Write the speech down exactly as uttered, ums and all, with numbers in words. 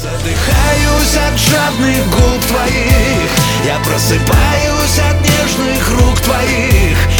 Задыхаюсь от жадных губ твоих, я просыпаюсь от нежных рук твоих.